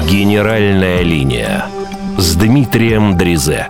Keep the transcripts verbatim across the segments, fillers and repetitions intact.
Генеральная линия с Дмитрием Дризе.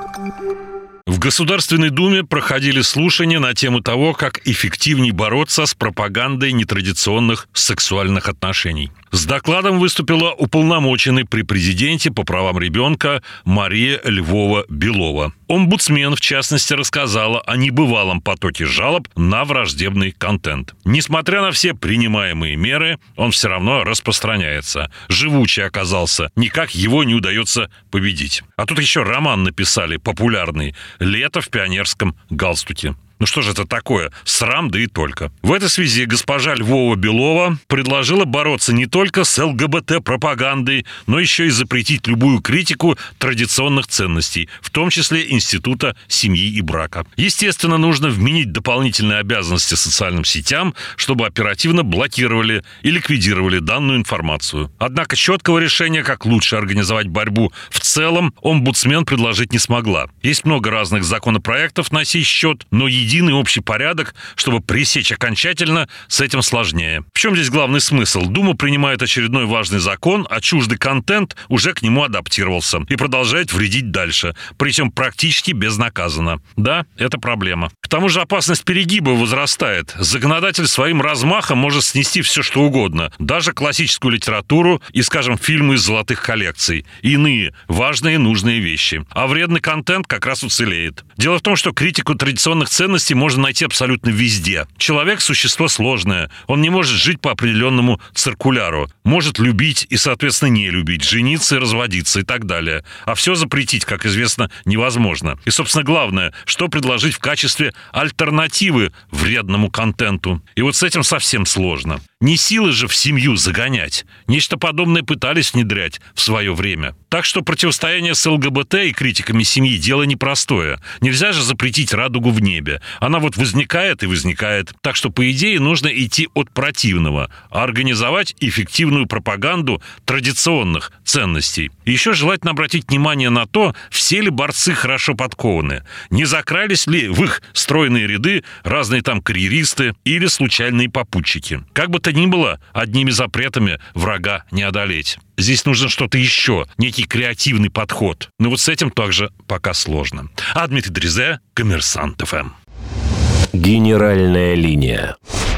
В Государственной Думе проходили слушания на тему того, как эффективнее бороться с пропагандой нетрадиционных сексуальных отношений. С докладом выступила уполномоченный при президенте по правам ребенка Мария Львова-Белова. Омбудсмен, в частности, рассказала о небывалом потоке жалоб на враждебный контент. Несмотря на все принимаемые меры, он все равно распространяется. Живучий оказался, никак его не удается победить. А тут еще роман написали популярный «Лето в пионерском галстуке». Ну что же это такое? Срам, да и только. В этой связи госпожа Львова-Белова предложила бороться не только с ЛГБТ-пропагандой, но еще и запретить любую критику традиционных ценностей, в том числе института семьи и брака. Естественно, нужно вменить дополнительные обязанности социальным сетям, чтобы оперативно блокировали и ликвидировали данную информацию. Однако четкого решения, как лучше организовать борьбу в целом, омбудсмен предложить не смогла. Есть много разных законопроектов на сей счет, но единственное единый общий порядок, чтобы пресечь окончательно, с этим сложнее. В чем здесь главный смысл? Дума принимает очередной важный закон, а чуждый контент уже к нему адаптировался и продолжает вредить дальше, причем практически безнаказанно. Да, это проблема. К тому же опасность перегиба возрастает. Законодатель своим размахом может снести все, что угодно, даже классическую литературу и, скажем, фильмы из золотых коллекций, и иные важные и нужные вещи. А вредный контент как раз уцелеет. Дело в том, что критику традиционных ценностей можно найти абсолютно везде. Человек – существо сложное. Он не может жить по определенному циркуляру. Может любить и, соответственно, не любить, жениться и разводиться и так далее. А все запретить, как известно, невозможно. И, собственно, главное, что предложить в качестве альтернативы вредному контенту. И вот с этим совсем сложно. Не силы же в семью загонять. Нечто подобное пытались внедрять в свое время. Так что противостояние с ЛГБТ и критиками семьи – дело непростое. Нельзя же запретить радугу в небе. Она вот возникает и возникает. Так что, по идее, нужно идти от противного, а организовать эффективную пропаганду традиционных ценностей. И еще желательно обратить внимание на то, все ли борцы хорошо подкованы. Не закрались ли в их стройные ряды разные там карьеристы или случайные попутчики. Как бы то ни было, одними запретами врага не одолеть. Здесь нужно что-то еще, некий креативный подход. Но вот с этим также пока сложно. А Дмитрий Дризе, Коммерсант ФМ. Генеральная линия.